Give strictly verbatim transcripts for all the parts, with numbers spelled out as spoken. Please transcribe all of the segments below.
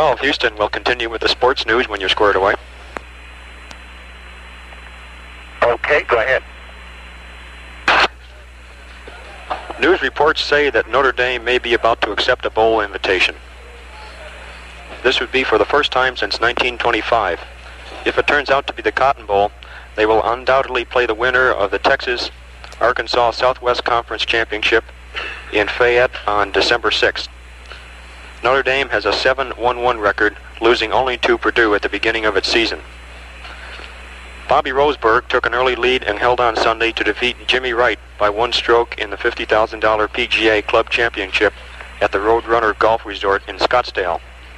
twelve, Houston will continue with the sports news when you're squared away. Okay, go ahead. News reports say that Notre Dame may be about to accept a bowl invitation. This would be for the first time since nineteen twenty-five. If it turns out to be the Cotton Bowl, they will undoubtedly play the winner of the Texas-Arkansas Southwest Conference Championship in Fayette on December sixth. Notre Dame has a seven one one record, losing only to Purdue at the beginning of its season. Bobby Roseburg took an early lead and held on Sunday to defeat Jimmy Wright by one stroke in the fifty thousand dollar P G A Club Championship at the Roadrunner Golf Resort in Scottsdale.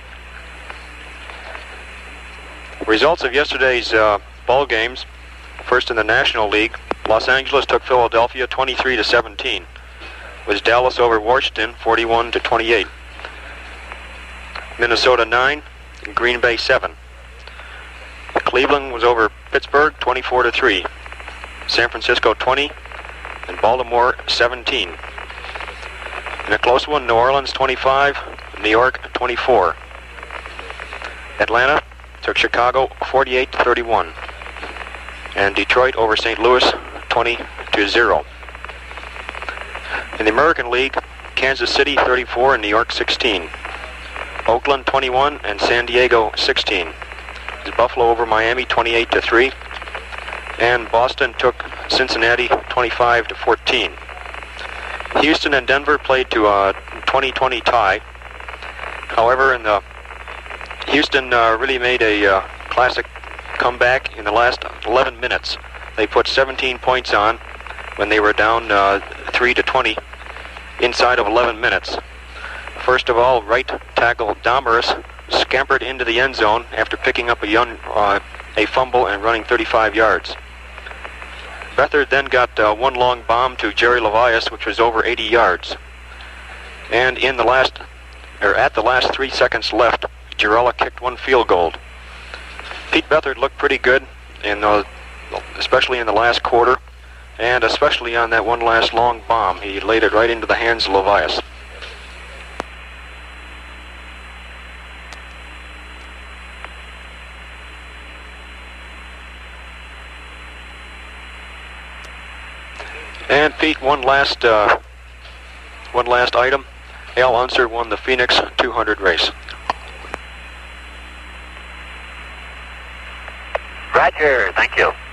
Results of yesterday's uh, ball games. First in the National League, Los Angeles took Philadelphia twenty-three to seventeen. Was Dallas over Washington forty-one to twenty-eight. Minnesota nine, Green Bay seven. Cleveland was over Pittsburgh twenty-four to three. San Francisco twenty and Baltimore seventeen. In a close one, New Orleans twenty-five, New York twenty-four. Atlanta took Chicago forty-eight to thirty-one. And Detroit over Saint Louis twenty to zero. In the American League, Kansas City thirty-four and New York sixteen. Oakland twenty-one and San Diego sixteen. Buffalo over Miami twenty-eight to three. And Boston took Cincinnati twenty-five to fourteen. Houston and Denver played to a twenty twenty tie. However, in the Houston uh, really made a uh, classic comeback in the last eleven minutes. They put seventeen points on when they were down uh, three to twenty inside of eleven minutes. First of all, right tackle Damaris scampered into the end zone after picking up a, young, uh, a fumble and running thirty-five yards. Beathard then got uh, one long bomb to Jerry Levias, which was over eighty yards. And in the last, or at the last three seconds left, Girella kicked one field goal. Pete Beathard looked pretty good, in the, especially in the last quarter, and especially on that one last long bomb. He laid it right into the hands of Levias. And Pete, one last, uh, one last item. Al Unser won the Phoenix two hundred race. Roger, thank you.